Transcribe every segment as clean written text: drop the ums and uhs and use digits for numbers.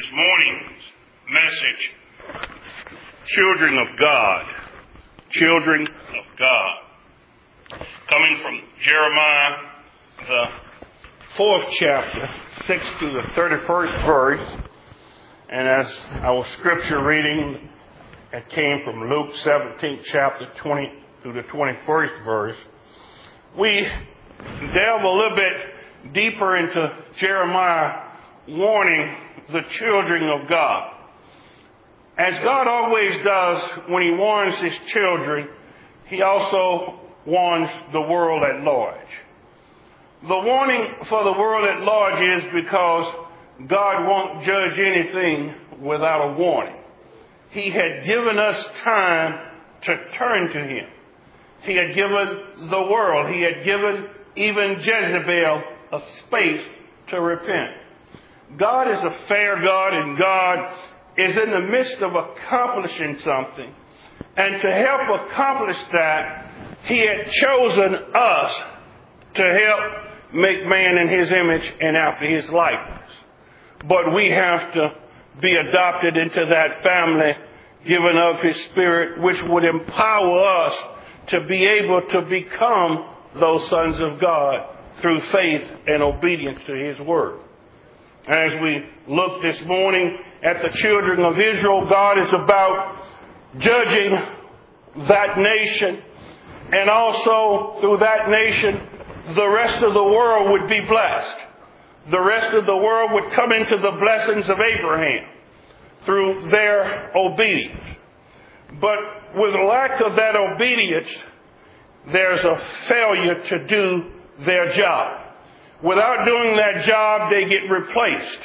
this morning's message, Children of God. Children of God. Coming from Jeremiah, the 4th chapter, 6th to the 31st verse. And as our scripture reading, it came from Luke 17th chapter, 20 to the 21st verse. We delve a little bit deeper into Jeremiah warning the children of God. As God always does when he warns his children, he also warns the world at large. The warning for the world at large is because God won't judge anything without a warning. He had given us time to turn to him. He had given the world, he had given even Jezebel a space to repent. God is a fair God, and God is in the midst of accomplishing something. And to help accomplish that, he had chosen us to help make man in his image and after his likeness. But we have to be adopted into that family, given of his Spirit, which would empower us to be able to become those sons of God through faith and obedience to his word. As we look this morning at the children of Israel, God is about judging that nation, and also through that nation, the rest of the world would be blessed. The rest of the world would come into the blessings of Abraham through their obedience. But with lack of that obedience, there's a failure to do their job. Without doing that job, they get replaced.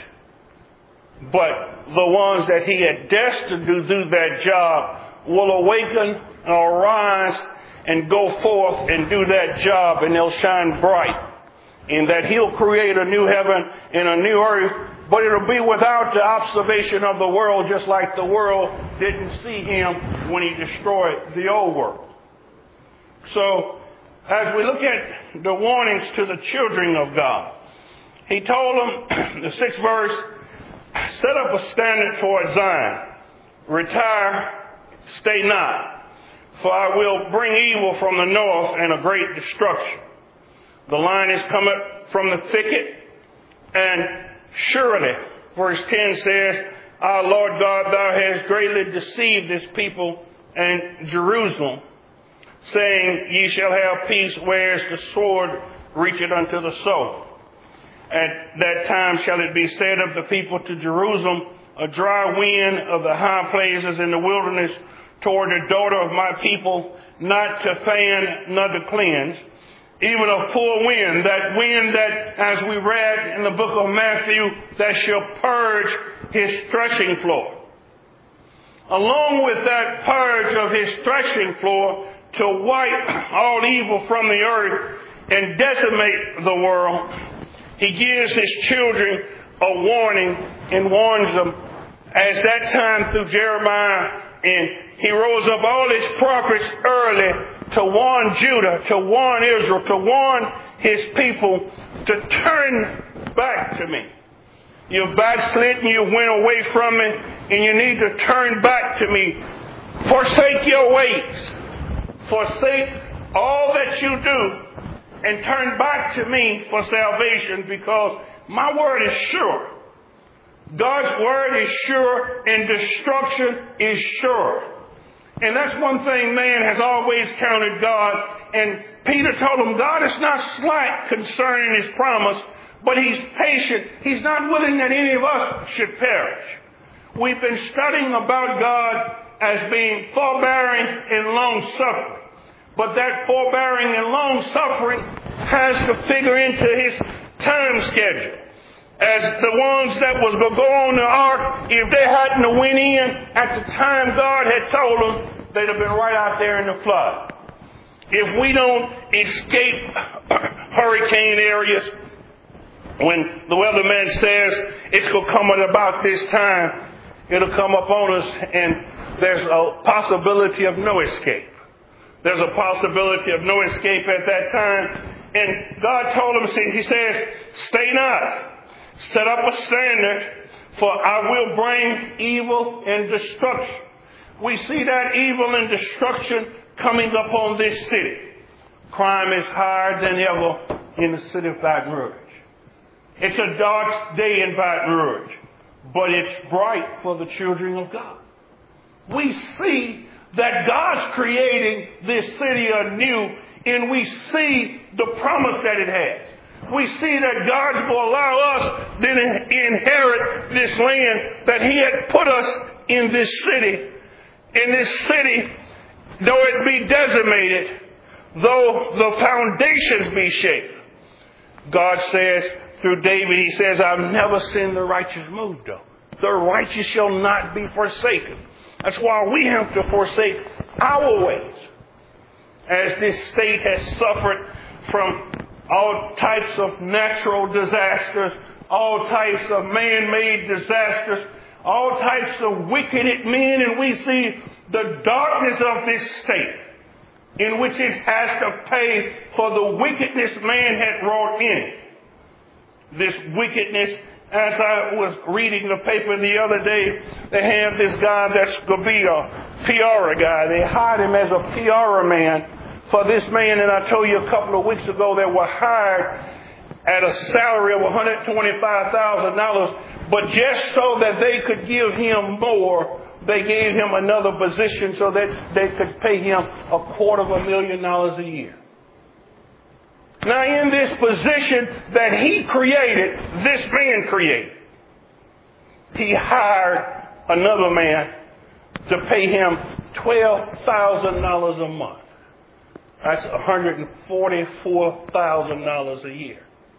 But the ones that he had destined to do that job will awaken, arise, and go forth and do that job, and they'll shine bright. In that he'll create a new heaven and a new earth, but it'll be without the observation of the world, just like the world didn't see him when he destroyed the old world. So, as we look at the warnings to the children of God, he told them, the 6th verse, set up a standard toward Zion. Retire, stay not. For I will bring evil from the north and a great destruction. The lion is coming from the thicket, and surely, verse 10 says, our Lord God, thou hast greatly deceived this people and Jerusalem, saying, ye shall have peace, whereas the sword reacheth unto the soul. At that time shall it be said of the people to Jerusalem, a dry wind of the high places in the wilderness toward the daughter of my people, not to fan, nor to cleanse, even a full wind, that wind that, as we read in the book of Matthew, that shall purge his threshing floor. Along with that purge of his threshing floor, to wipe all evil from the earth and decimate the world, he gives his children a warning and warns them, as that time through Jeremiah, and he rose up all his prophets early to warn Judah, to warn Israel, to warn his people to turn back to me. You've backslidden, you went away from me, and you need to turn back to me. Forsake your ways. Forsake all that you do and turn back to me for salvation, because my word is sure. God's word is sure, and destruction is sure. And that's one thing man has always counted God. And Peter told him, God is not slack concerning his promise, but he's patient. He's not willing that any of us should perish. We've been studying about God as being forbearing and long-suffering. But that forbearing and long-suffering has to figure into his time schedule. As the ones that was going to go on the ark, if they hadn't went in at the time God had told them, they'd have been right out there in the flood. If we don't escape hurricane areas, when the weatherman says it's going to come at about this time, it'll come upon us, and there's a possibility of no escape. There's a possibility of no escape at that time. And God told him, he says, stay not. Set up a standard For I will bring evil and destruction. We see that evil and destruction coming upon this city. Crime is higher than ever in the city of Baton Rouge. It's a dark day in Baton Rouge, but it's bright for the children of God. We see that God's creating this city anew, and we see the promise that it has. We see that God's will allow us to inherit this land, that He had put us in this city. In this city, though it be decimated, though the foundations be shaken, God says through David, He says, I've never seen the righteous moved, though. The righteous shall not be forsaken. That's why we have to forsake our ways. As this state has suffered from all types of natural disasters, all types of man-made disasters, all types of wicked men, and we see the darkness of this state in which it has to pay for the wickedness man had wrought in it. This wickedness, as I was reading the paper the other day, they have this guy that's going to be a PR guy. They hired him as a PR man for this man, and I told you a couple of weeks ago they were hired at a salary of $125,000, but just so that they could give him more, they gave him another position so that they could pay him $250,000 a year. Now, in this position that he created, this man created, he hired another man to pay him $12,000 a month. That's $144,000 a year.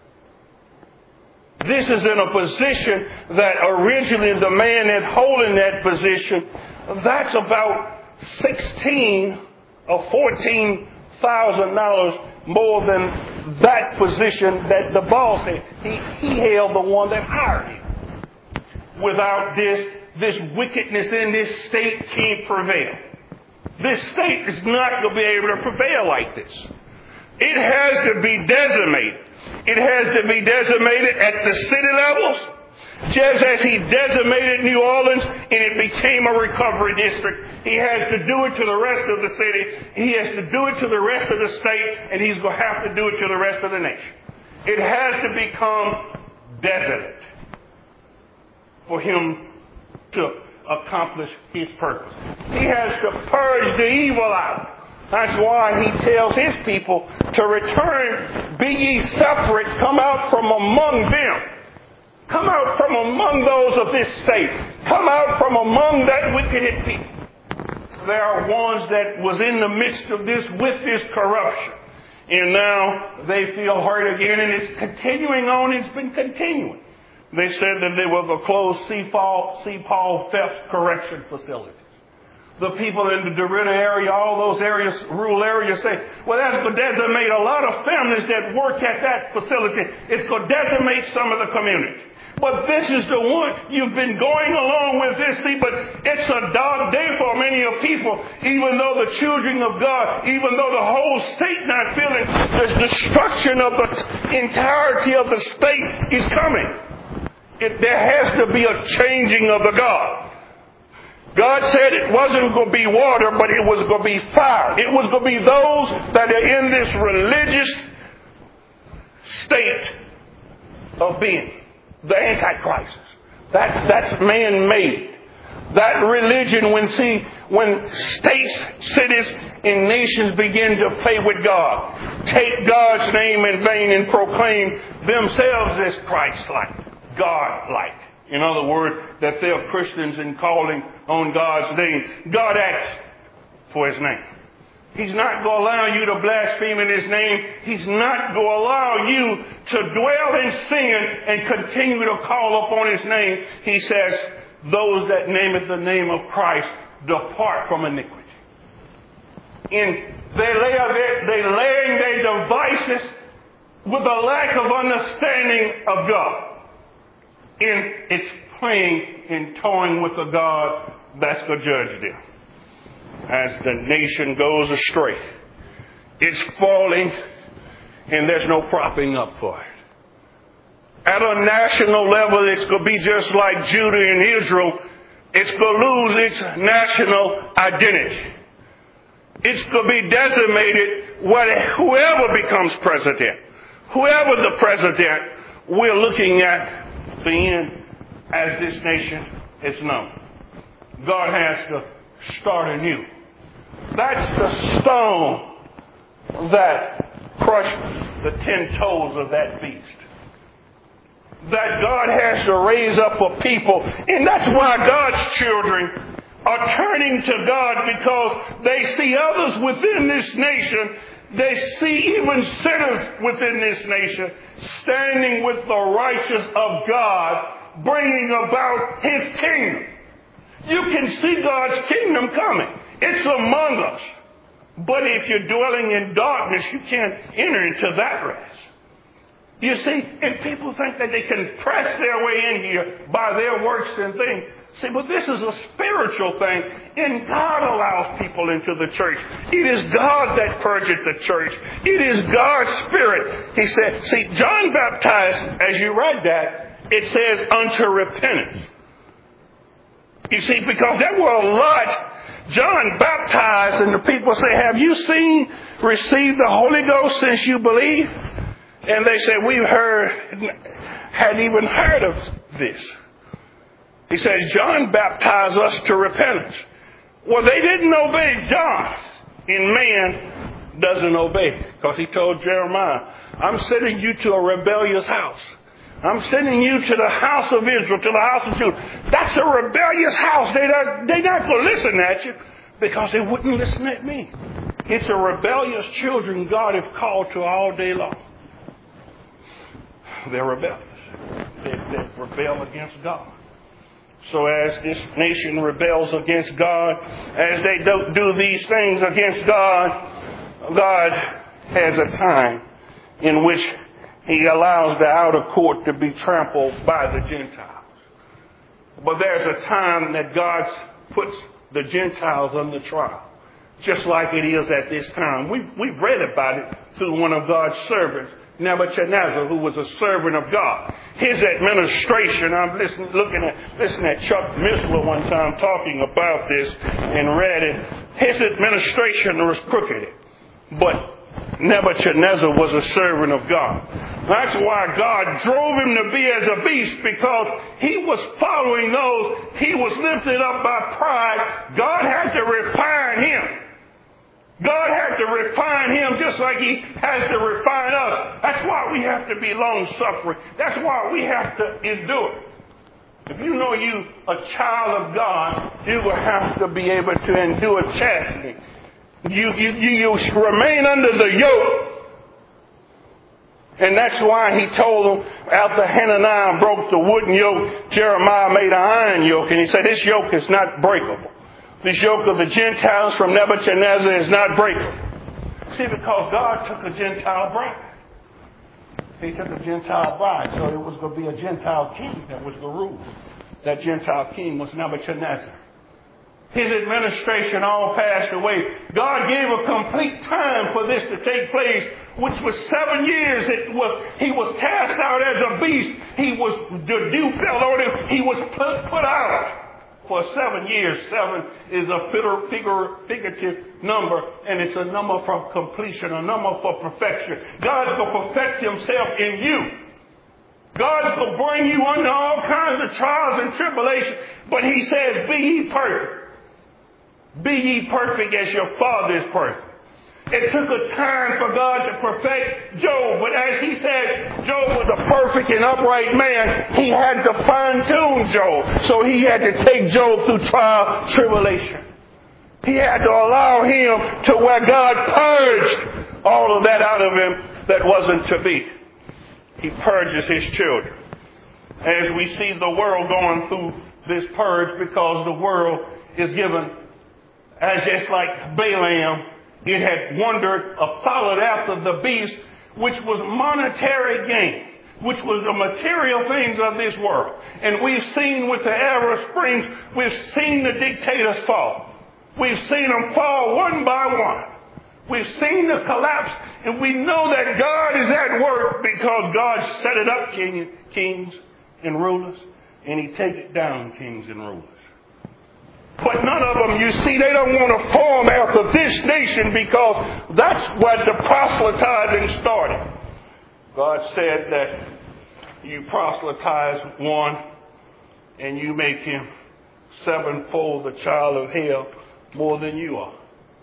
This is in a position that originally the man that's holding that position, that's about $16,000 or $14,000 more than that position that the boss had. He held the one that hired him. Without this wickedness in this state can't prevail. This state is not going to be able to prevail like this. It has to be decimated. It has to be decimated at the city levels, just as he decimated New Orleans and it became a recovery district. He has to do it to the rest of the city. He has to do it to the rest of the state, and he's going to have to do it to the rest of the nation. It has to become desolate for him to accomplish his purpose. He has to purge the evil out. That's why he tells his people to return, be ye separate, come out from among them. Come out from among those of this state. Come out from among that wicked people. There are ones that was in the midst of this with this corruption. And now they feel hurt again, and it's continuing on. It's been continuing. They said that they were going to close C. Paul Theft Correction Facilities. The people in the DeRidder area, all those areas, rural areas, say, well, that's going to decimate a lot of families that work at that facility. It's going to decimate some of the community. But this is the one you've been going along with this. See, but it's a dark day for many of people, even though the children of God, even though the whole state not feeling the destruction of the entirety of the state is coming. There has to be a changing of the God. God said it wasn't going to be water, but it was going to be fire. It was going to be those that are in this religious state of being. The Antichrist. That's man-made. That religion, when states, cities, and nations begin to play with God, take God's name in vain and proclaim themselves as Christ-like, God-like. In other words, that they are Christians and calling on God's name. God acts for His name. He's not going to allow you to blaspheme in His name. He's not going to allow you to dwell in sin and continue to call upon His name. He says, those that name the name of Christ depart from iniquity. And they laying their devices with a lack of understanding of God. And it's playing and toying with a God that's going to judge them. As the nation goes astray, it's falling and there's no propping up for it. At a national level, it's going to be just like Judah and Israel. It's going to lose its national identity. It's going to be decimated whoever becomes president. Whoever the president, we're looking at the end as this nation is known. God has to start anew. That's the stone that crushed the 10 toes of that beast. That God has to raise up a people. And that's why God's children are turning to God, because they see others within this nation. They see even sinners within this nation standing with the righteous of God, bringing about His kingdom. You can see God's kingdom coming. It's among us. But if you're dwelling in darkness, you can't enter into that rest. You see, and people think that they can press their way in here by their works and things. See, but this is a spiritual thing, and God allows people into the church. It is God that purges the church. It is God's Spirit. He said, see, John baptized, as you read that, it says unto repentance. You see, because there were a lot. John baptized, and the people say, have you received the Holy Ghost since you believe? And they said, hadn't even heard of this. He said, John baptized us to repentance. Well, they didn't obey John. And man doesn't obey. Because he told Jeremiah, I'm sending you to a rebellious house. I'm sending you to the house of Israel, to the house of Judah. That's a rebellious house. They're not going to listen at you because they wouldn't listen at me. It's a rebellious children God has called to all day long. They're rebellious. They rebel against God. So as this nation rebels against God, as they don't do these things against God, God has a time in which He allows the outer court to be trampled by the Gentiles. But there's a time that God puts the Gentiles under trial, just like it is at this time. We've read about it through one of God's servants, Nebuchadnezzar, who was a servant of God. His administration, I'm listening at Chuck Missler one time talking about this and read it. His administration was crooked, but Nebuchadnezzar was a servant of God. That's why God drove him to be as a beast, because he was following those. He was lifted up by pride. God had to refine him. God had to refine him just like He has to refine us. That's why we have to be long-suffering. That's why we have to endure. If you know you a child of God, you will have to be able to endure chastening. You remain under the yoke. And that's why He told them, after Hananiah broke the wooden yoke, Jeremiah made an iron yoke. And He said, this yoke is not breakable. This yoke of the Gentiles from Nebuchadnezzar is not breakable. See, because God took a Gentile bride. He took a Gentile bride, so it was going to be a Gentile king that was the rule. That Gentile king was Nebuchadnezzar. His administration all passed away. God gave a complete time for this to take place, which was 7 years. He was cast out as a beast. The dew fell on him. He was put out for 7 years. 7 is a figurative number, and it's a number for completion, a number for perfection. God's going to perfect Himself in you. God's going to bring you under all kinds of trials and tribulations, but He says, be ye perfect. Be ye perfect as your Father is perfect. It took a time for God to perfect Job, but as He said, Job was a perfect and upright man. He had to fine-tune Job, so He had to take Job through trial, tribulation. He had to allow him to where God purged all of that out of him that wasn't to be. He purges His children. As we see the world going through this purge, because the world is given, as just like Balaam, it had wandered or followed after the beast, which was monetary gain, which was the material things of this world. And we've seen with the Arab Springs, we've seen the dictators fall. We've seen them fall one by one. We've seen the collapse, and we know that God is at work because God set it up, kings and rulers, and He take it down, kings and rulers. But none of them, you see, they don't want to form after this nation because that's where the proselytizing started. God said that you proselytize one and you make him sevenfold the child of hell more than you are.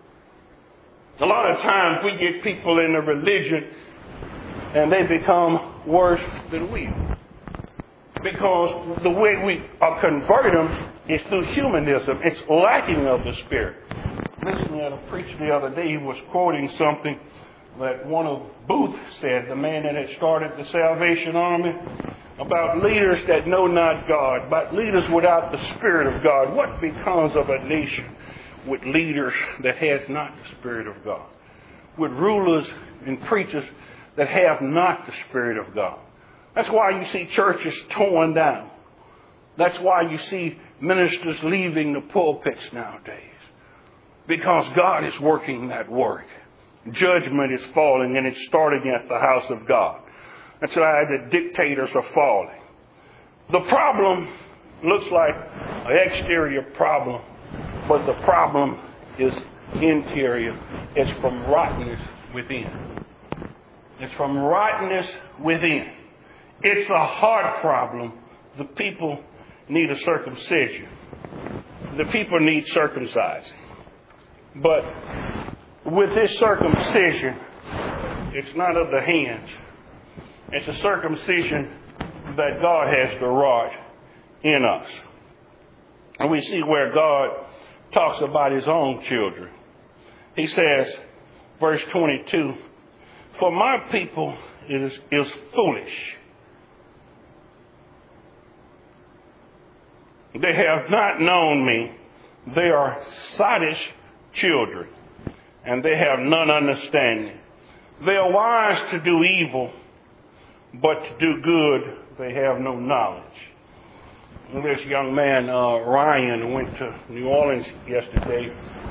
A lot of times we get people in a religion and they become worse than we are. Because the way we convert them is through humanism. It's lacking of the Spirit. Listening to a preacher the other day, he was quoting something that one of Booth said, the man that had started the Salvation Army, about leaders that know not God, about leaders without the Spirit of God. What becomes of a nation with leaders that has not the Spirit of God? With rulers and preachers that have not the Spirit of God. That's why you see churches torn down. That's why you see ministers leaving the pulpits nowadays. Because God is working that work. Judgment is falling, and it's starting at the house of God. That's why the dictators are falling. The problem looks like an exterior problem, but the problem is interior. It's from rottenness within. It's from rottenness within. It's a heart problem. The people need a circumcision. The people need circumcising. But with this circumcision, it's not of the hands. It's a circumcision that God has to wrought in us. And we see where God talks about His own children. He says, verse 22, "For my people is foolish. They have not known me. They are sottish children, and they have none understanding. They are wise to do evil, but to do good they have no knowledge." And this young man, Ryan, went to New Orleans yesterday,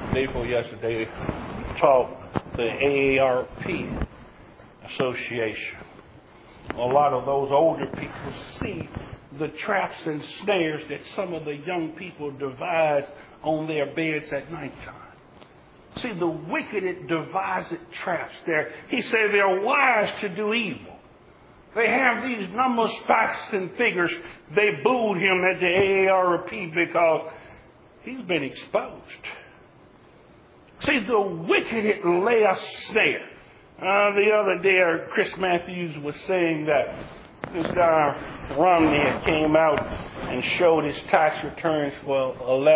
taught the AARP Association. A lot of those older people see the traps and snares that some of the young people devise on their beds at nighttime. See, the wicked devised traps there. He said they're wise to do evil. They have these numbers, facts, and figures. They booed him at the AARP because he's been exposed. See, the wicked lay a snare. The other day, Chris Matthews was saying that this guy, Romney, came out and showed his tax returns for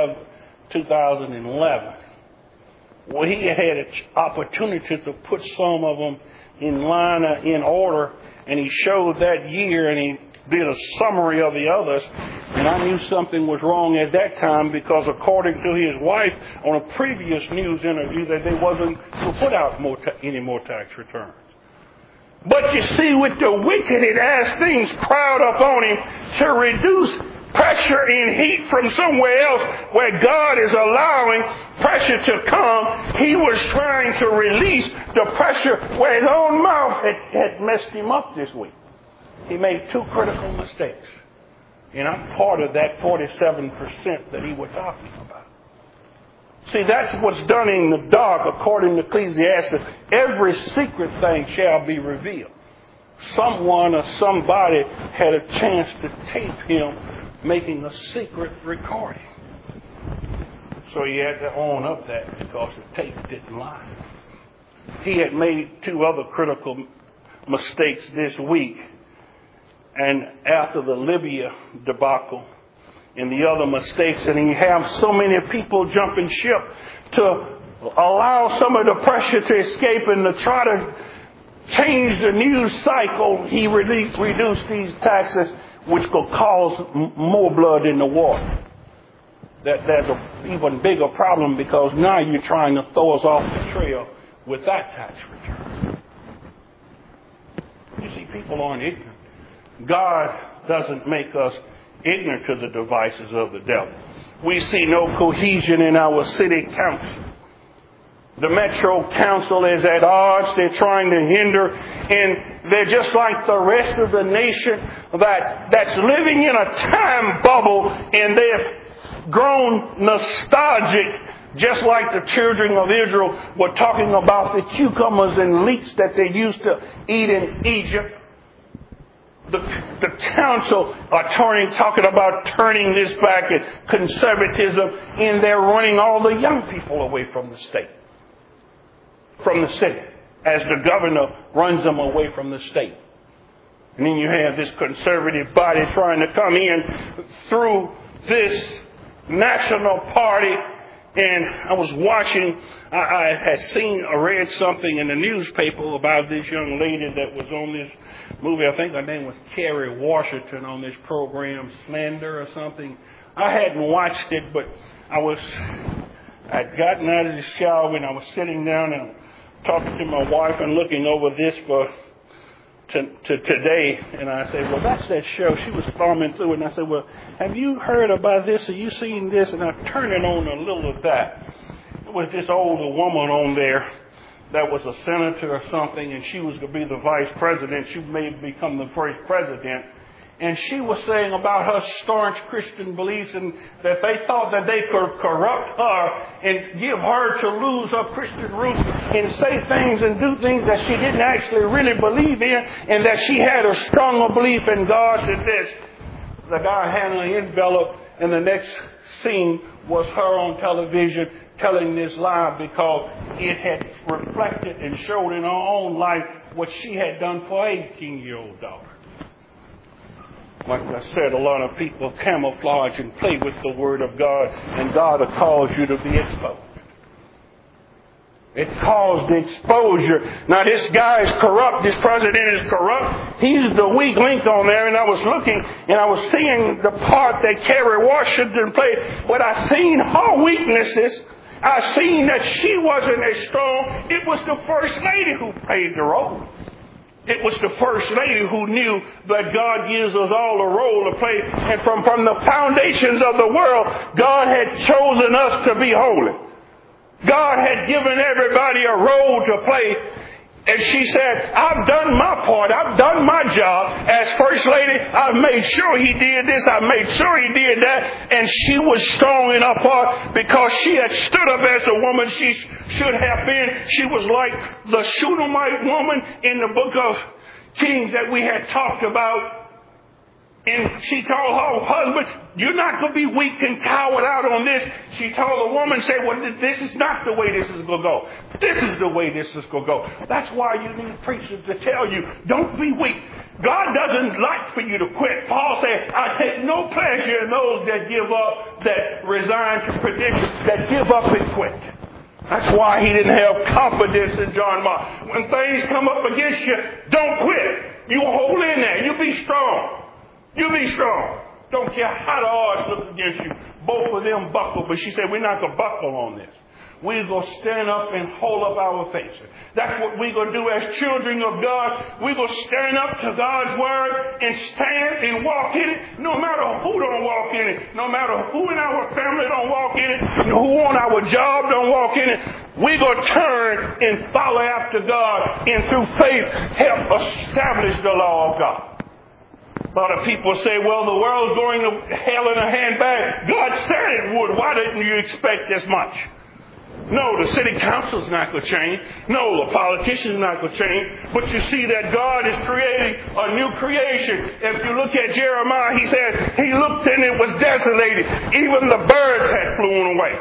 2011. Well, he had an opportunity to put some of them in line, in order, and he showed that year, and he did a summary of the others. And I knew something was wrong at that time because, according to his wife, on a previous news interview, that they wasn't to put out any more tax returns. But you see, with the wicked, as things crowd up on him to reduce pressure and heat from somewhere else where God is allowing pressure to come, he was trying to release the pressure where his own mouth had messed him up this week. He made two critical mistakes. And I'm part of that 47% that he was talking about. See, that's what's done in the dark, according to Ecclesiastes. Every secret thing shall be revealed. Someone or somebody had a chance to tape him making a secret recording. So he had to own up that because the tape didn't lie. He had made two other critical mistakes this week. And after the Libya debacle and the other mistakes, and he have so many people jumping ship to allow some of the pressure to escape and to try to change the news cycle, he reduced these taxes, which will cause more blood in the water. There's an even bigger problem because now you're trying to throw us off the trail with that tax return. You see, people aren't ignorant. God doesn't make us ignorant to the devices of the devil. We see no cohesion in our city council. The Metro Council is at odds. They're trying to hinder. And they're just like the rest of the nation that's living in a time bubble. And they've grown nostalgic, just like the children of Israel were talking about the cucumbers and leeks that they used to eat in Egypt. The council are talking about turning this back at conservatism, and they're running all the young people away from the state, from the city, as the governor runs them away from the state. And then you have this conservative body trying to come in through this national party. And I was watching, I had read something in the newspaper about this young lady that was on this movie. I think her name was Kerry Washington, on this program, Slander or something. I hadn't watched it, but I'd gotten out of the shower and I was sitting down and talking to my wife and looking over this today, and I said, well, that's that show. She was thumbing through it, and I said, well, have you heard about this? Have you seen this? And I turned it on a little of that. It was this older woman on there that was a senator or something, and she was going to be the vice president. She may become the first president. And she was saying about her staunch Christian beliefs, and that they thought that they could corrupt her and give her to lose her Christian roots and say things and do things that she didn't actually really believe in, and that she had a stronger belief in God than this. The guy had an envelope, and the next scene was her on television telling this lie because it had reflected and showed in her own life what she had done for her 18-year-old daughter. Like I said, a lot of people camouflage and play with the Word of God, and God will cause you to be exposed. It caused the exposure. Now this guy is corrupt. This president is corrupt. He's the weak link on there. And I was looking and I was seeing the part that Kerry Washington played. But I seen her weaknesses. I seen that she wasn't as strong. It was the First Lady who played the role. It was the First Lady who knew that God gives us all a role to play. And from the foundations of the world, God had chosen us to be holy. God had given everybody a role to play. And she said, I've done my part. I've done my job as First Lady. I've made sure he did this. I've made sure he did that. And she was strong in her part because she had stood up as the woman she should have been. She was like the Shunammite woman in the book of Kings that we had talked about. And she told her husband, you're not going to be weak and cowered out on this. She told the woman, say, well, this is not the way this is going to go. This is the way this is going to go. That's why you need preachers to tell you, don't be weak. God doesn't like for you to quit. Paul said, I take no pleasure in those that give up, that resign to perdition, that give up and quit. That's why he didn't have confidence in John Mark. When things come up against you, don't quit. You hold in there. You be strong. You be strong. Don't care how the odds look against you. Both of them buckle. But she said, we're not going to buckle on this. We're going to stand up and hold up our faces. That's what we're going to do as children of God. We're going to stand up to God's word and stand and walk in it. No matter who don't walk in it. No matter who in our family don't walk in it. Who on our job don't walk in it. We're going to turn and follow after God. And through faith, help establish the law of God. A lot of people say, well, the world's going to hell in a handbag. God said it would. Why didn't you expect this much? No, the city council's not going to change. No, the politician's not going to change. But you see that God is creating a new creation. If you look at Jeremiah, he said, he looked and it was desolated. Even the birds had flown away.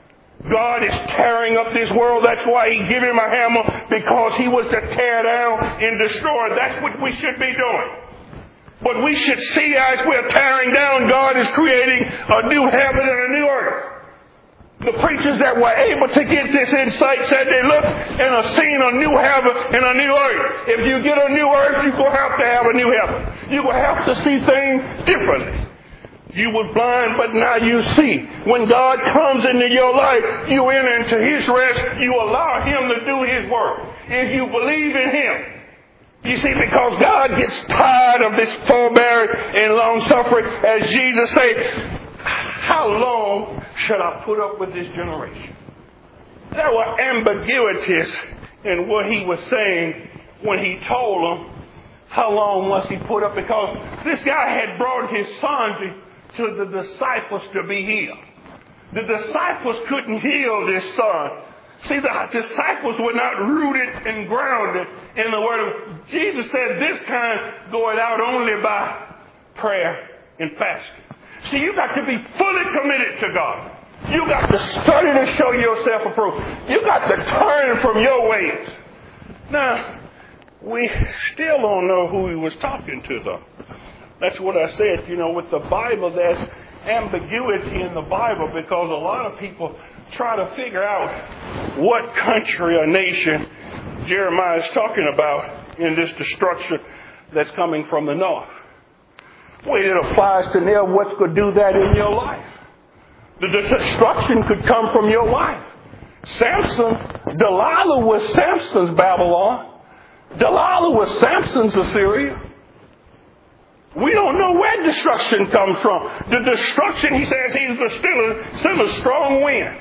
God is tearing up this world. That's why he gave him a hammer, because he was to tear down and destroy. That's what we should be doing. But we should see as we're tearing down, God is creating a new heaven and a new earth. The preachers that were able to get this insight said they looked and have seen a new heaven and a new earth. If you get a new earth, you're going to have to have a new heaven. You're going to have to see things differently. You were blind, but now you see. When God comes into your life, you enter into his rest. You allow him to do his work. If you believe in him. You see, because God gets tired of this forbearing and long-suffering. As Jesus said, how long should I put up with this generation? there were ambiguities in what he was saying when he told them how long must he put up, because this guy had brought his son to the disciples to be healed. The disciples couldn't heal this son. See, the disciples were not rooted and grounded in the word of Jesus. Said this kind goeth out only by prayer and fasting. See, you got to be fully committed to God. You got to study to show yourself approved. You got to turn from your ways. Now, we still don't know who he was talking to, though. That's what I said. With the Bible, there's ambiguity in the Bible because a lot of people try to figure out what country or nation Jeremiah is talking about in this destruction that's coming from the north. Well, it applies to now what's going to do that in your life. The destruction could come from your life. Delilah was Samson's Babylon. Delilah was Samson's Assyria. We don't know where destruction comes from. The destruction, he says, he's still a strong wind.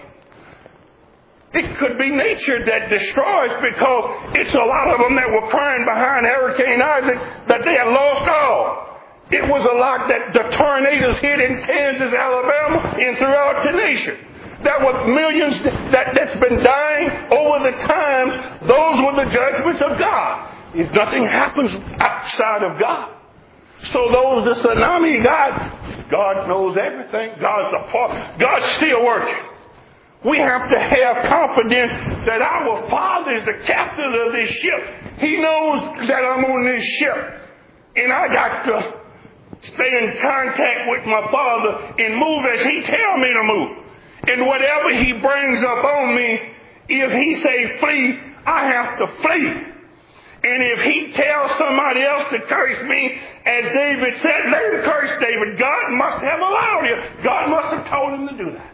It could be nature that destroys, because it's a lot of them that were crying behind Hurricane Isaac that they had lost all. It was a lot that the tornadoes hit in Kansas, Alabama, and throughout the nation. There were millions that's been dying over the times. Those were the judgments of God. If nothing happens outside of God. So the tsunami, God knows everything. God's still working. We have to have confidence that our Father is the captain of this ship. He knows that I'm on this ship. And I got to stay in contact with my Father and move as He tells me to move. And whatever He brings up on me, if He say flee, I have to flee. And if He tells somebody else to curse me, as David said, let him curse David. God must have allowed it. God must have told him to do that.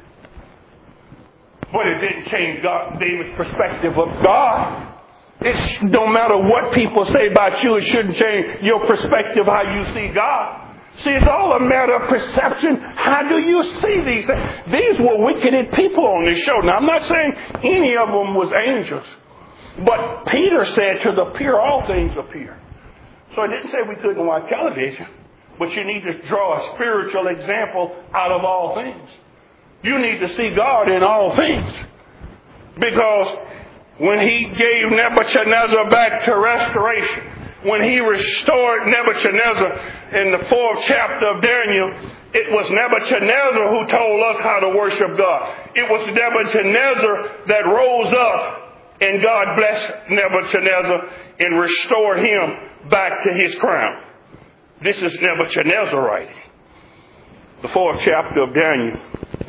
But it didn't change David's perspective of God. It no matter what people say about you, it shouldn't change your perspective how you see God. See, it's all a matter of perception. How do you see these things? These were wicked people on this show. Now, I'm not saying any of them was angels. But Peter said, to the pure, all things are pure. So it didn't say we couldn't watch television. But you need to draw a spiritual example out of all things. You need to see God in all things. Because when He gave Nebuchadnezzar back to restoration, when He restored Nebuchadnezzar in the 4th chapter of Daniel, it was Nebuchadnezzar who told us how to worship God. It was Nebuchadnezzar that rose up, and God blessed Nebuchadnezzar and restored him back to his crown. This is Nebuchadnezzar writing. The 4th chapter of Daniel.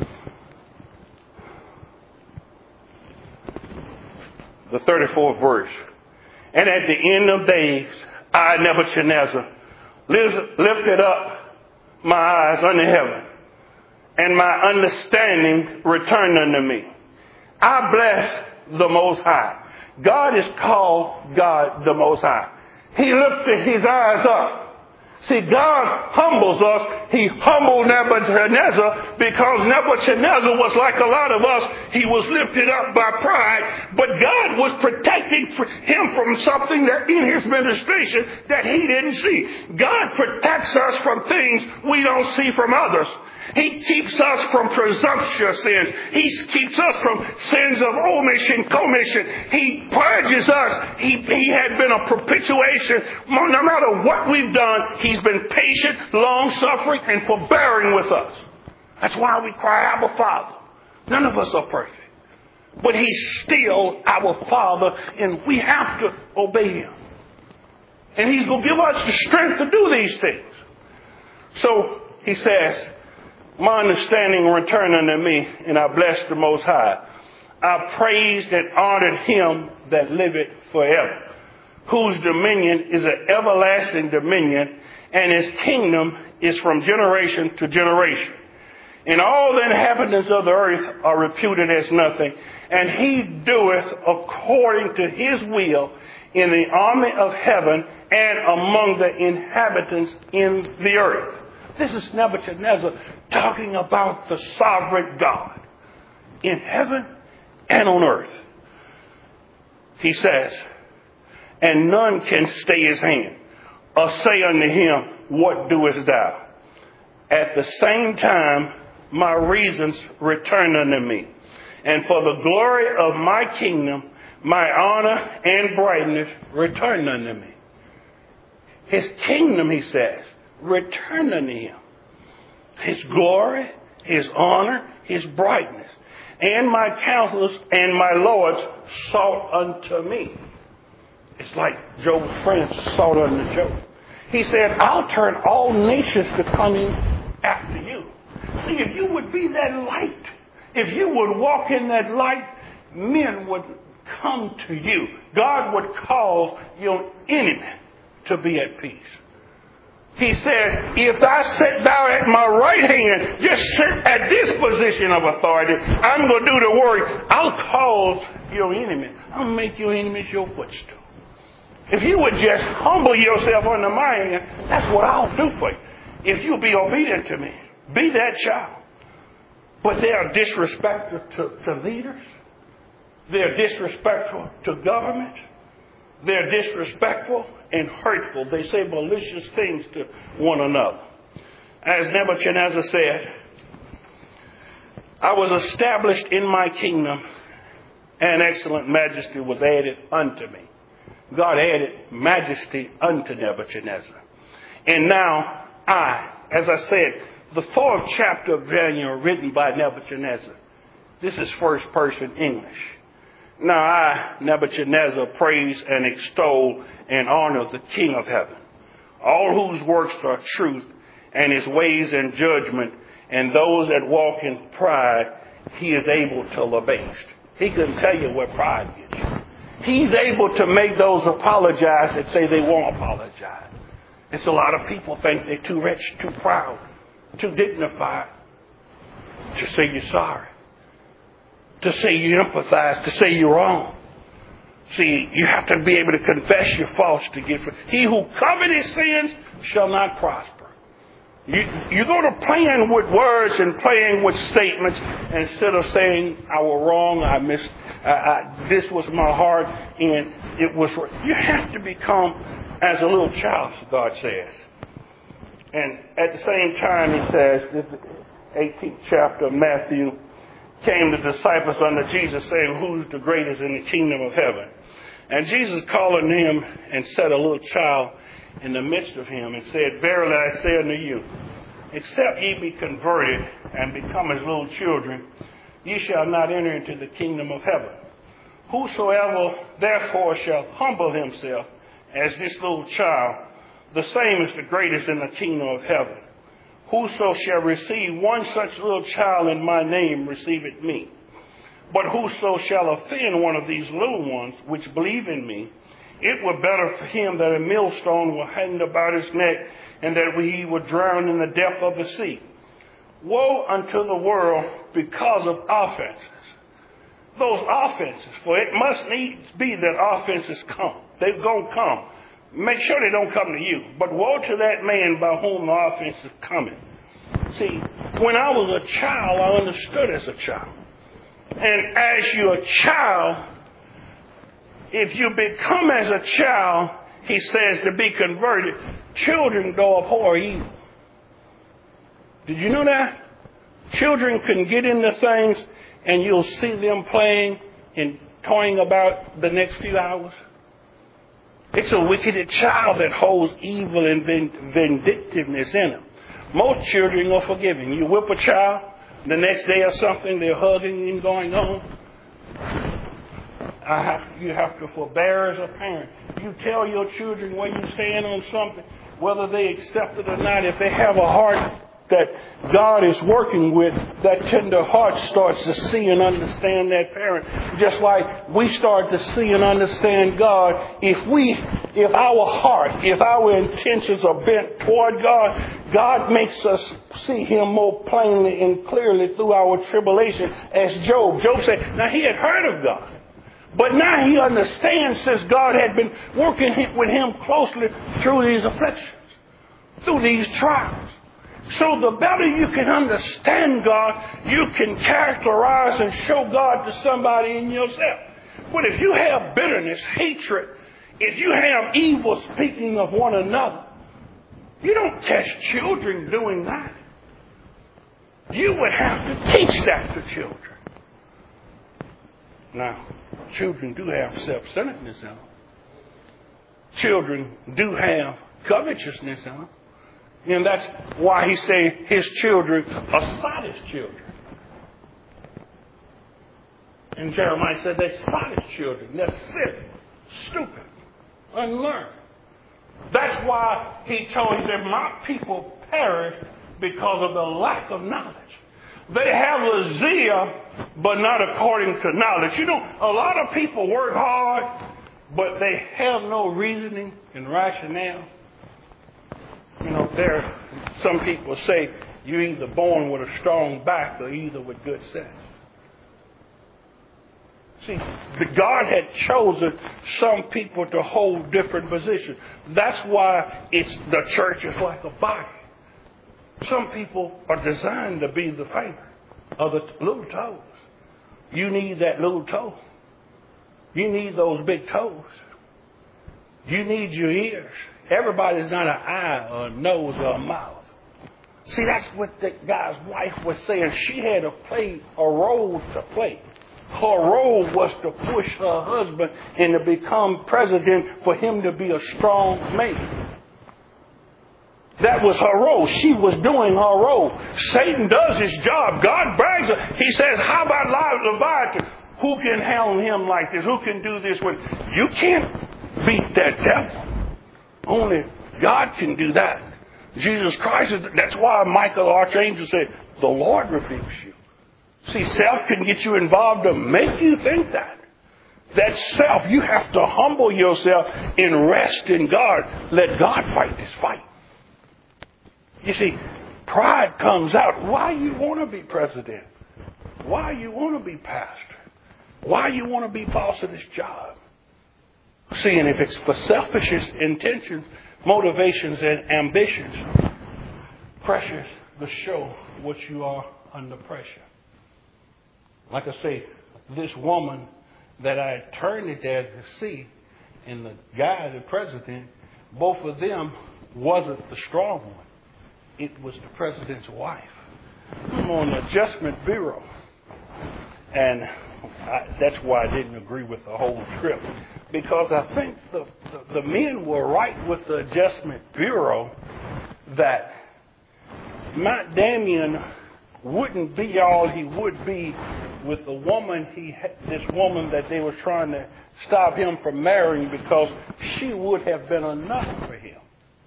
The 34th verse. And at the end of days, I, Nebuchadnezzar, lifted up my eyes unto heaven, and my understanding returned unto me. I blessed the Most High. God is called God the Most High. He lifted His eyes up. See, God humbles us. He humbled Nebuchadnezzar because Nebuchadnezzar was like a lot of us. He was lifted up by pride, but God was protecting him from something that in His ministration that he didn't see. God protects us from things we don't see from others. He keeps us from presumptuous sins. He keeps us from sins of omission, commission. He purges us. He had been a propitiation. No matter what we've done, He's been patient, long-suffering, and forbearing with us. That's why we cry, Abba, Father. None of us are perfect. But He's still our Father, and we have to obey Him. And He's going to give us the strength to do these things. So He says, my understanding returned unto me, and I blessed the Most High. I praised and honored Him that liveth forever, whose dominion is an everlasting dominion, and His kingdom is from generation to generation. And all the inhabitants of the earth are reputed as nothing, and He doeth according to His will in the army of heaven and among the inhabitants in the earth. This is Nebuchadnezzar talking about the sovereign God in heaven and on earth. He says, and none can stay his hand, or say unto him, what doest thou? At the same time, my reasons return unto me. And for the glory of my kingdom, my honor and brightness return unto me. His kingdom, he says, return unto him. His glory, his honor, his brightness. And my counselors and my lords sought unto me. It's like Job's friends sought unto Job. He said, I'll turn all nations to come in after you. See, if you would be that light, if you would walk in that light, men would come to you. God would cause your enemy to be at peace. He says, if I sit down at my right hand, just sit at this position of authority, I'm going to do the work. I'll cause your enemy. I'll make your enemies your footstool. If you would just humble yourself under my hand, that's what I'll do for you. If you'll be obedient to me, be that child. But they are disrespectful to leaders. They're disrespectful to government. They're disrespectful and hurtful. They say malicious things to one another. As Nebuchadnezzar said, I was established in my kingdom, and excellent majesty was added unto me. God added majesty unto Nebuchadnezzar. And now I, as I said, the 4th chapter of Daniel written by Nebuchadnezzar. This is first person English. Now I, Nebuchadnezzar, praise and extol and honor the King of heaven, all whose works are truth, and his ways in judgment, and those that walk in pride he is able to abase. He can tell you where pride gets you. He's able to make those apologize that say they won't apologize. It's a lot of people think they're too rich, too proud, too dignified to say you're sorry, to say you empathize, to say you're wrong. See, you have to be able to confess your faults to get free. He who covers his sins shall not prosper. You go to playing with words and playing with statements instead of saying, I was wrong, I missed, this was my heart, and it was. You have to become as a little child, God says. And at the same time, he says, this 18th chapter of Matthew, came the disciples unto Jesus, saying, who's the greatest in the kingdom of heaven? And Jesus called unto him and set a little child in the midst of him, and said, verily I say unto you, except ye be converted and become as little children, ye shall not enter into the kingdom of heaven. Whosoever therefore shall humble himself as this little child, the same is the greatest in the kingdom of heaven. Whoso shall receive one such little child in my name, receiveth me. But whoso shall offend one of these little ones which believe in me, it were better for him that a millstone were hanged about his neck, and that he were drowned in the depth of the sea. Woe unto the world because of offenses. Those offenses, for it must needs be that offenses come. They're going to come. Make sure they don't come to you. But woe to that man by whom the offense is coming. See, when I was a child, I understood as a child. And as you're a child, if you become as a child, he says, to be converted, children go abhor evil. Did you know that? Children can get into things and you'll see them playing and toying about the next few hours. It's a wicked child that holds evil and vindictiveness in them. Most children are forgiving. You whip a child, the next day or something, they're hugging and going on. You have to forbear as a parent. You tell your children where you stand on something, whether they accept it or not. If they have a heart that God is working with, that tender heart starts to see and understand that parent. Just like we start to see and understand God, if our heart, if our intentions are bent toward God, God makes us see Him more plainly and clearly through our tribulation. As Job said, now he had heard of God. But now he understands, since God had been working with him closely through these afflictions, through these trials. So the better you can understand God, you can characterize and show God to somebody in yourself. But if you have bitterness, hatred, if you have evil speaking of one another, you don't catch children doing that. You would have to teach that to children. Now, children do have self-centeredness in them. Children do have covetousness in them. And that's why he say his children are Sodom's children. And Jeremiah said they're Sodom's children. They're silly, stupid, unlearned. That's why he told him that my people perish because of the lack of knowledge. They have a zeal, but not according to knowledge. You know, a lot of people work hard, but they have no reasoning and rationale. You know, some people say you're either born with a strong back or either with good sense. See, God had chosen some people to hold different positions. That's why the church is like a body. Some people are designed to be the finger of the little toes. You need that little toe. You need those big toes. You need your ears. Everybody's not an eye or a nose or a mouth. See, that's what the guy's wife was saying. She had to play a role to play. Her role was to push her husband and to become president for him to be a strong man. That was her role. She was doing her role. Satan does his job. God brags her. He says, how about Leviathan? Who can handle him like this? Who can do this? You can't beat that devil. Only God can do that. Jesus Christ, that's why Michael, Archangel, said, the Lord rebukes you. See, self can get you involved to make you think that. That self, you have to humble yourself and rest in God. Let God fight this fight. You see, pride comes out. Why you want to be president? Why you want to be pastor? Why you want to be boss of this job? See, and if it's for selfish intentions, motivations, and ambitions, pressure will show what you are under pressure. Like I say, this woman that I turned it there to see, and the guy, the president, both of them wasn't the strong one. It was the president's wife. I'm on the Adjustment Bureau. And that's why I didn't agree with the whole trip. Because I think the men were right with the Adjustment Bureau that Matt Damien wouldn't be all he would be with the woman this woman that they were trying to stop him from marrying, because she would have been enough for him.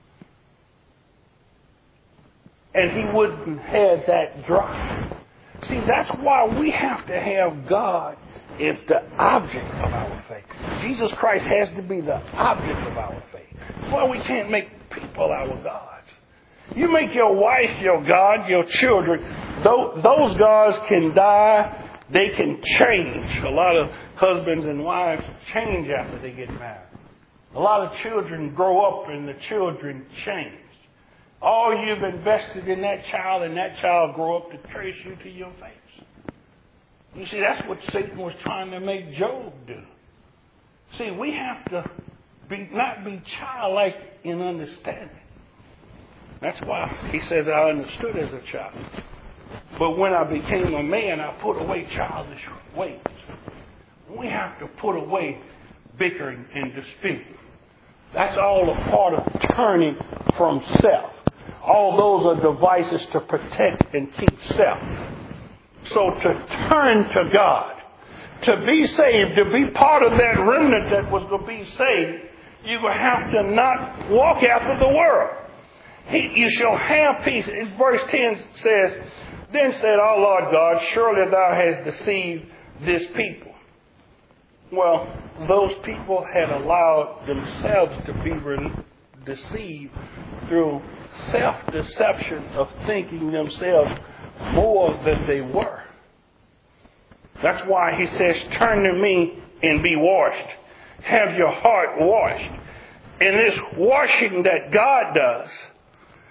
And he wouldn't have that drive. See, that's why we have to have God as the object of our faith. Jesus Christ has to be the object of our faith. That's why we can't make people our gods. You make your wife your God, your children. Those gods can die. They can change. A lot of husbands and wives change after they get married. A lot of children grow up and the children change. All you've invested in that child, and that child grow up to trace you to your face. You see, that's what Satan was trying to make Job do. See, we have to not be childlike in understanding. That's why he says, I understood as a child. But when I became a man, I put away childish ways. We have to put away bickering and disputing. That's all a part of turning from self. All those are devices to protect and keep self. So to turn to God, to be saved, to be part of that remnant that was going to be saved, you will have to not walk after the world. You shall have peace. Verse 10 says, Then said our Lord God, surely thou hast deceived this people. Well, those people had allowed themselves to be deceived through self-deception of thinking themselves more than they were. That's why he says, turn to me and be washed. Have your heart washed. And this washing that God does,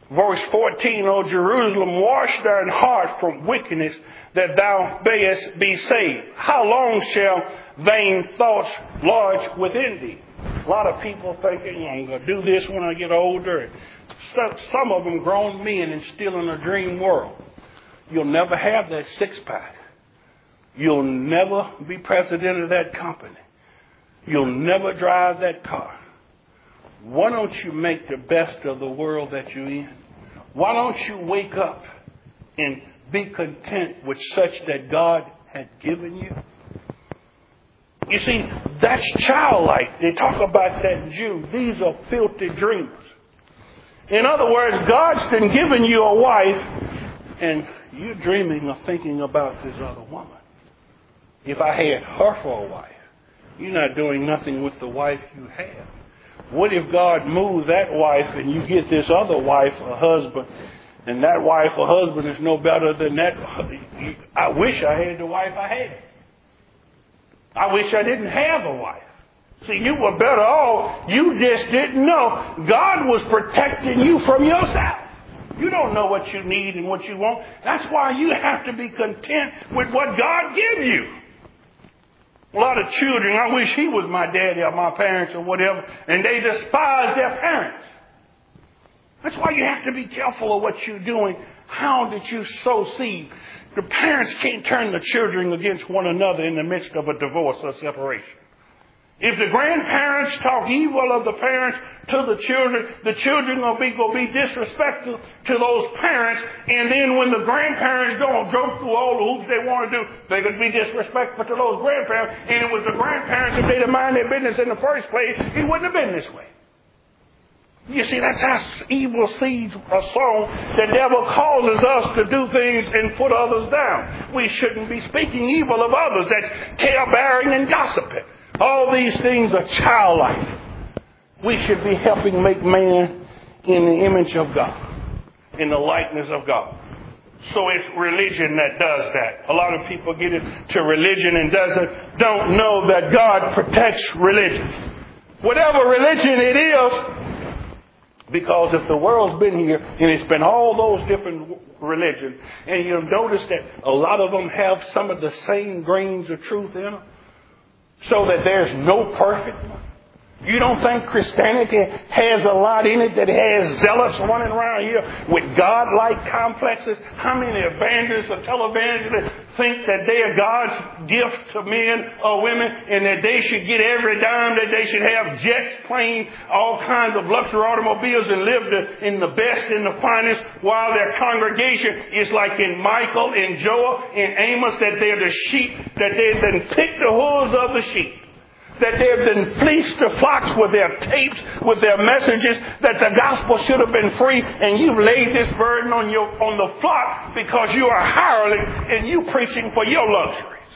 Verse 14, O Jerusalem, wash thine heart from wickedness, that thou mayest be saved. How long shall vain thoughts lodge within thee? A lot of people thinking, I'm going to do this when I get older. Some of them grown men and still in a dream world. You'll never have that six-pack. You'll never be president of that company. You'll never drive that car. Why don't you make the best of the world that you're in? Why don't you wake up and be content with such that God had given you? You see, that's childlike. They talk about that in Jude. These are filthy dreamers. In other words, God's been giving you a wife, and you're dreaming of thinking about this other woman. If I had her for a wife, you're not doing nothing with the wife you have. What if God moves that wife and you get this other wife or husband, and that wife or husband is no better than that? I wish I had the wife I had. I wish I didn't have a wife. See, you were better off. You just didn't know. God was protecting you from yourself. You don't know what you need and what you want. That's why you have to be content with what God gives you. A lot of children, I wish he was my daddy or my parents or whatever, and they despise their parents. That's why you have to be careful of what you're doing. How did you sow seed? The parents can't turn the children against one another in the midst of a divorce or separation. If the grandparents talk evil of the parents to the children will be disrespectful to those parents. And then when the grandparents don't go through all the hoops they want to do, they're going to be disrespectful to those grandparents. And it was the grandparents, if they'd have minded their business in the first place, it wouldn't have been this way. You see, that's how evil seeds are sown. The devil causes us to do things and put others down. We shouldn't be speaking evil of others. That's tale-bearing and gossiping. All these things are childlike. We should be helping make man in the image of God, in the likeness of God. So it's religion that does that. A lot of people get into religion and don't know that God protects religion. Whatever religion it is, because if the world's been here and it's been all those different religions, and you'll notice that a lot of them have some of the same grains of truth in them, so that there's no perfect one. You don't think Christianity has a lot in it that has zealots running around here with God-like complexes? How many evangelists or televangelists think that they are God's gift to men or women and that they should get every dime, that they should have jets, planes, all kinds of luxury automobiles and live in the best and the finest, while their congregation is like in Michael and Joel and Amos, that they're the sheep, that they've been picked the hooves of the sheep, that they've been fleeced the flocks with their tapes, with their messages, that the gospel should have been free, and you've laid this burden on the flock because you are a hireling and you preaching for your luxuries.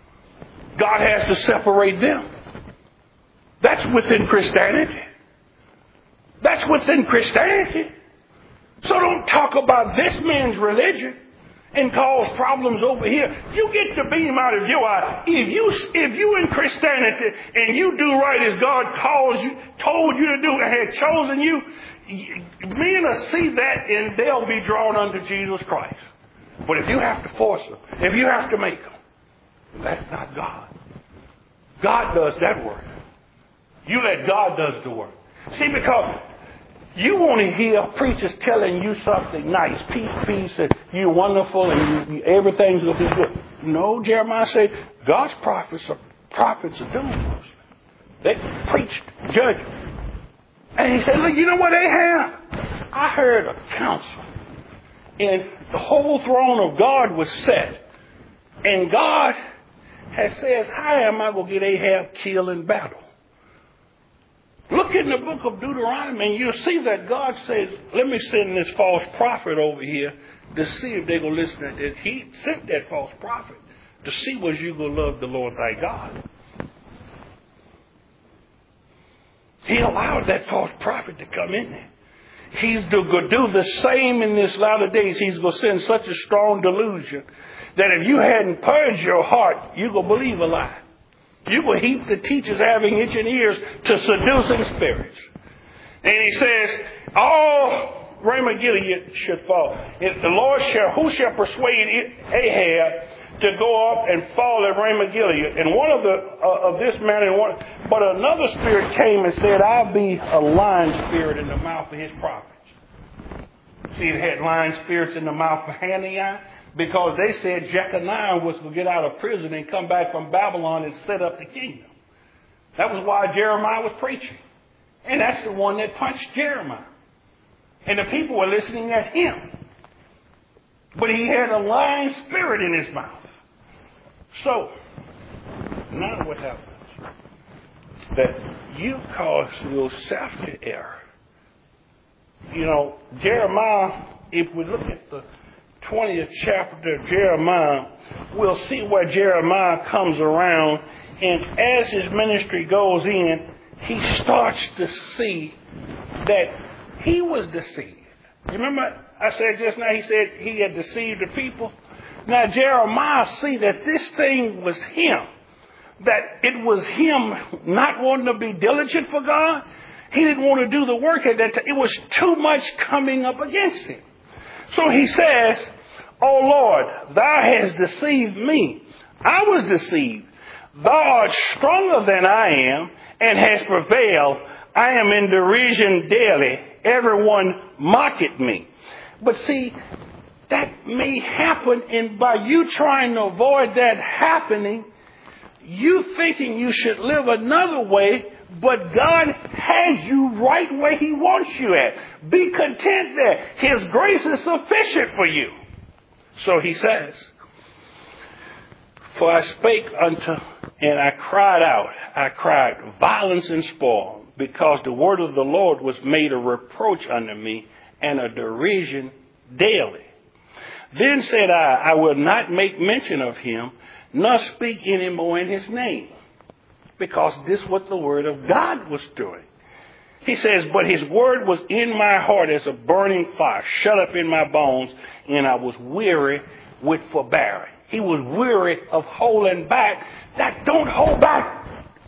God has to separate them. That's within Christianity. That's within Christianity. So don't talk about this man's religion and cause problems over here. You get the beam out of your eye. If you in Christianity and you do right as God told you to do and had chosen you, men will see that and they'll be drawn unto Jesus Christ. But if you have to force them, if you have to make them, that's not God. God does that work. You let God does the work. See, because you want to hear preachers telling you something nice, peace, and you're wonderful, and everything's going to be good. No, Jeremiah said, God's prophets are doing this. They preach judgment. And he said, look, you know what they have? I heard a council, and the whole throne of God was set. And God has said, how am I going to get Ahab killed in battle? Look in the book of Deuteronomy and you'll see that God says, let me send this false prophet over here to see if they're going to listen to this. He sent that false prophet to see was you going to love the Lord thy God. He allowed that false prophet to come in there. He's going to do the same in this latter days. He's going to send such a strong delusion that if you hadn't purged your heart, you're going to believe a lie. You will heap the teachers having itching ears to seducing spirits. And he says, all Ramoth-Gilead should fall. Who shall persuade Ahab to go up and fall at Ramoth-Gilead? And one of this man, but another spirit came and said, I'll be a lying spirit in the mouth of his prophets. See, it had lying spirits in the mouth of Hananiah because they said Jeconiah was to get out of prison and come back from Babylon and set up the kingdom. That was why Jeremiah was preaching. And that's the one that punched Jeremiah. And the people were listening at him. But he had a lying spirit in his mouth. So, now what happens? That you cause yourself to err. You know, Jeremiah, if we look at the 20th chapter of Jeremiah, we'll see where Jeremiah comes around. And as his ministry goes in, he starts to see that he was deceived. You remember I said just now, he said he had deceived the people. Now Jeremiah see that this thing was him. That it was him not wanting to be diligent for God. He didn't want to do the work at that time. It was too much coming up against him. So he says, O Lord, thou hast deceived me. I was deceived. Thou art stronger than I am and hast prevailed. I am in derision daily. Everyone mocketh me. But see, that may happen, and by you trying to avoid that happening, you thinking you should live another way, but God has you right where he wants you at. Be content there. His grace is sufficient for you. So he says, for I spake and I cried out. I cried violence and spoil, because the word of the Lord was made a reproach unto me and a derision daily. Then said I will not make mention of him, nor speak any more in his name. Because this was what the word of God was doing. He says, but his word was in my heart as a burning fire, shut up in my bones, and I was weary with forbearing. He was weary of holding back. That don't hold back.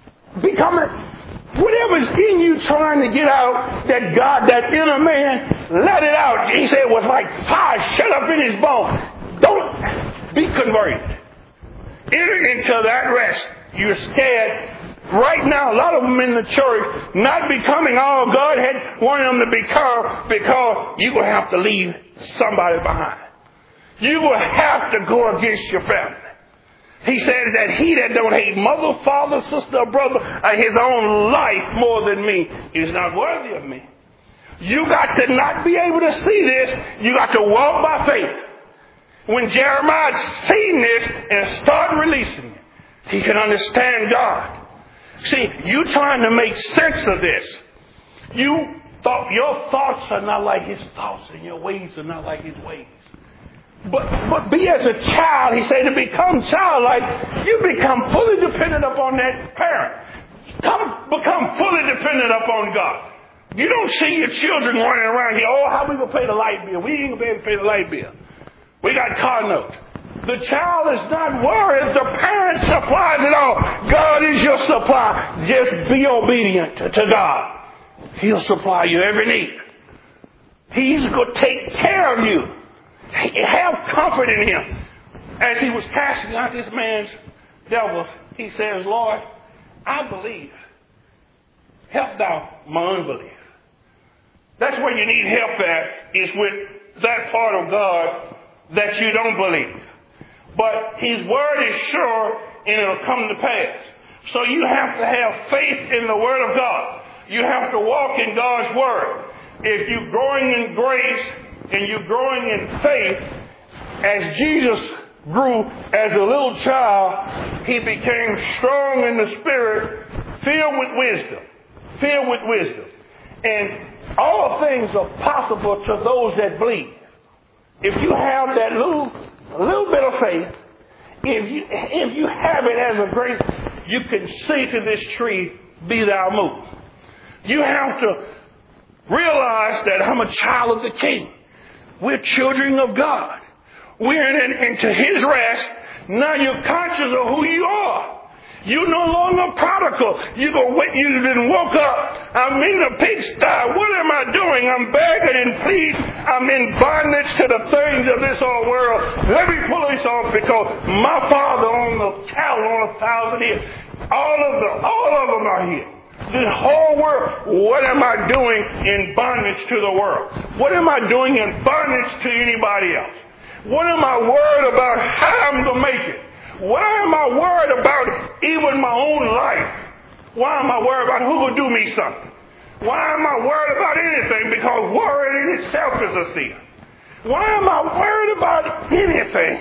Whatever's in you trying to get out, that inner man, let it out. He said it was like fire shut up in his bones. Don't be converted. Enter into that rest. You're scared. Right now, a lot of them in the church not becoming all God had wanted them to become, because you're going to have to leave somebody behind. You will have to go against your family. He says that he that don't hate mother, father, sister, or brother, or his own life more than me is not worthy of me. You got to not be able to see this. You got to walk by faith. When Jeremiah seen this and started releasing it, he can understand God. See, you trying to make sense of this. Your thoughts are not like his thoughts, and your ways are not like his ways. But be as a child, he said, to become childlike, you become fully dependent upon that parent. Become fully dependent upon God. You don't see your children running around here, oh, how we going to pay the light bill? We ain't going to be able to pay the light bill. We got car notes. The child is not worried. The parent supplies it all. God is your supply. Just be obedient to God. He'll supply you every need. He's going to take care of you. Have comfort in him. As he was casting out this man's devils, he says, Lord, I believe. Help thou my unbelief. That's where you need help at, is with that part of God that you don't believe. But his word is sure and it'll come to pass. So you have to have faith in the word of God. You have to walk in God's word. If you're growing in grace and you're growing in faith, as Jesus grew as a little child, he became strong in the spirit, filled with wisdom. Filled with wisdom. And all things are possible to those that believe. If you have that little bit of faith, if you have it as a grace, you can say to this tree, be thou moved. You have to realize that I'm a child of the King. We're children of God. We're into his rest. Now you're conscious of who you are. You're no longer prodigal. You didn't woke up. I'm in the pigsty. What am I doing? I'm begging and pleading. I'm in bondage to the things of this old world. Let me pull this off because my Father on the cattle on 1,000 hills. All of them are here. The whole world. What am I doing in bondage to the world? What am I doing in bondage to anybody else? What am I worried about how I'm going to make it? Why am I worried about even my own life? Why am I worried about who will do me something? Why am I worried about anything? Because worry in itself is a sin. Why am I worried about anything?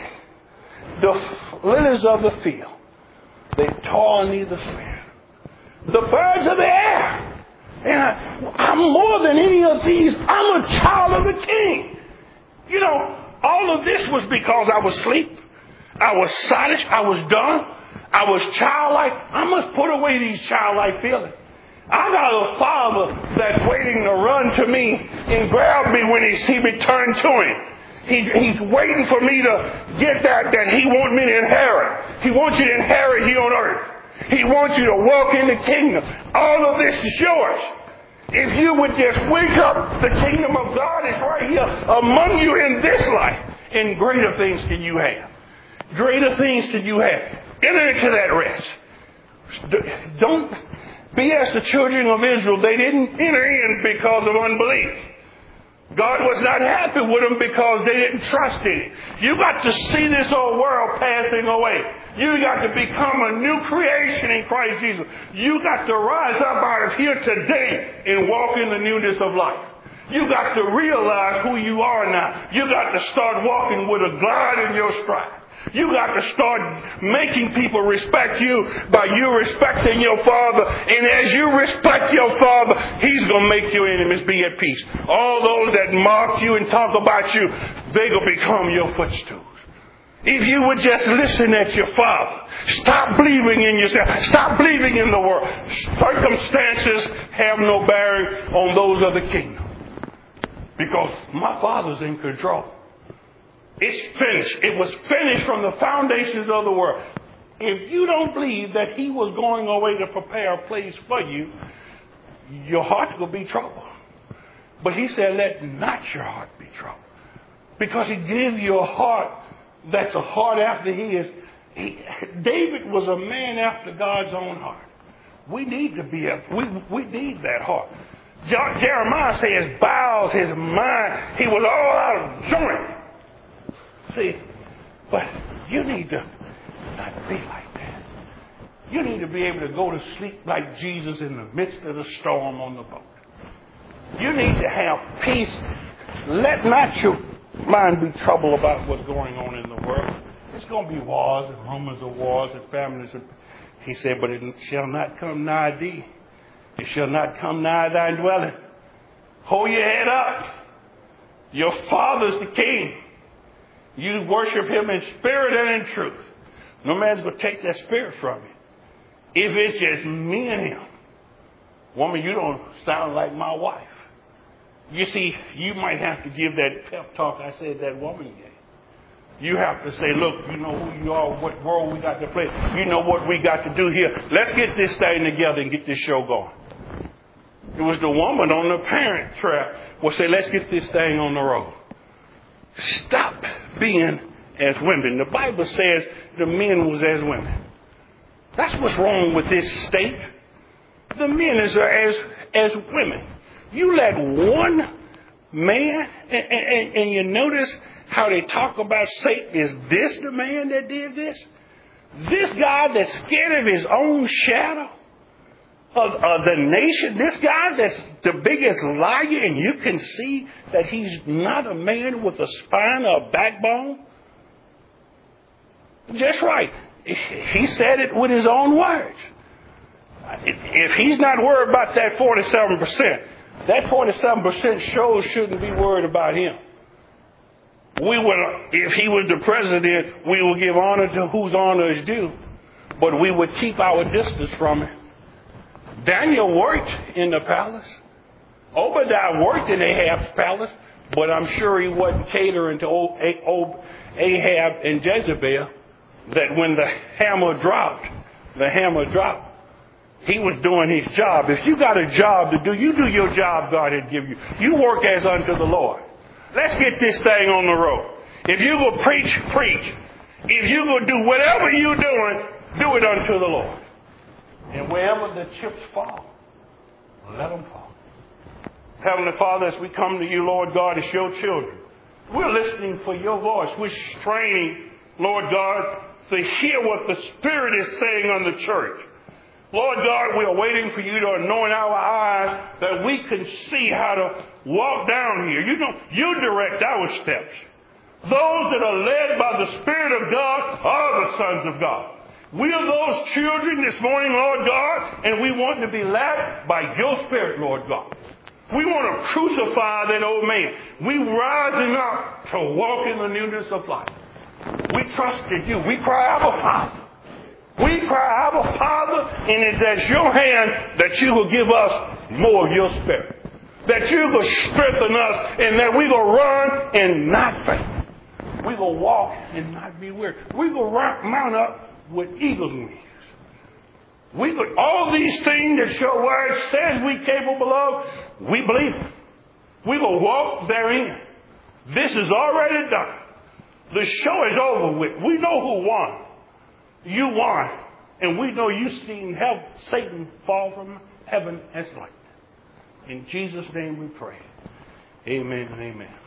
The lilies of the field, they toil neither spin. The birds of the air. And I'm more than any of these. I'm a child of the King. You know, all of this was because I was asleep. I was sottish. I was done. I was childlike. I must put away these childlike feelings. I got a Father that's waiting to run to me and grab me when he see me turn to him. He's waiting for me to get that he wants me to inherit. He wants you to inherit here on earth. He wants you to walk in the kingdom. All of this is yours. If you would just wake up, the kingdom of God is right here among you in this life. And greater things can you have. Greater things can you have. Enter into that rest. Don't be as the children of Israel. They didn't enter in because of unbelief. God was not happy with them because they didn't trust in it. You got to see this old world passing away. You got to become a new creation in Christ Jesus. You got to rise up out of here today and walk in the newness of life. You got to realize who you are now. You got to start walking with a glide in your stride. You got to start making people respect you by you respecting your Father. And as you respect your Father, He's going to make your enemies be at peace. All those that mock you and talk about you, they're going to become your footstools. If you would just listen at your Father, stop believing in yourself, stop believing in the world. Circumstances have no bearing on those of the kingdom. Because my Father's in control. It's finished. It was finished from the foundations of the world. If you don't believe that He was going away to prepare a place for you, your heart will be troubled. But He said, let not your heart be troubled. Because He gave you a heart that's a heart after His. David was a man after God's own heart. We need to be we need that heart. Jeremiah says his bowels, his mind, he was all out of joint. See, but you need to not be like that. You need to be able to go to sleep like Jesus in the midst of the storm on the boat. You need to have peace. Let not your mind be troubled about what's going on in the world. It's going to be wars and rumors of wars and famines. He said, but it shall not come nigh thee. It shall not come nigh thy dwelling. Hold your head up. Your Father's the King. You worship Him in spirit and in truth. No man's going to take that spirit from you. If it's just me and Him. Woman, you don't sound like my wife. You see, you might have to give that pep talk I said that woman gave. You have to say, look, you know who you are, what role we got to play. You know what we got to do here. Let's get this thing together and get this show going. It was the woman on the parent trap will say, let's get this thing on the road. Stop being as women. The Bible says the men was as women. That's what's wrong with this state. The men is as women. You let one man, and you notice how they talk about Satan. Is this the man that did this? This guy that's scared of his own shadow? Of the nation, this guy that's the biggest liar, and you can see that he's not a man with a spine or a backbone. Just right. He said it with his own words. If he's not worried about that 47%, that 47% shows shouldn't be worried about him. We would, if he was the president, we would give honor to whose honor is due, but we would keep our distance from it. Daniel worked in the palace. Obadiah worked in Ahab's palace, but I'm sure he wasn't catering to Ahab and Jezebel, that when the hammer dropped, the hammer dropped, he was doing his job. If you got a job to do, you do your job God had given you. You work as unto the Lord. Let's get this thing on the road. If you go preach, preach. If you go do whatever you're doing, do it unto the Lord. And wherever the chips fall, let them fall. Heavenly Father, as we come to you, Lord God, as your children, we're listening for your voice. We're straining, Lord God, to hear what the Spirit is saying on the church. Lord God, we are waiting for you to anoint our eyes that we can see how to walk down here. You direct our steps. Those that are led by the Spirit of God are the sons of God. We are those children this morning, Lord God, and we want to be led by your Spirit, Lord God. We want to crucify that old man. We rising up to walk in the newness of life. We trusted you. We cry, Abba, Father. We cry, Abba, Father, and it's at your hand that you will give us more of your Spirit. That you will strengthen us and that we will run and not faint. We will walk and not be weary. We will mount up with eagle's wings. All these things that your word says we're capable of, we believe it. We will walk therein. This is already done. The show is over with. We know who won. You won. And we know you've seen Satan fall from heaven as light. In Jesus' name we pray. Amen and amen.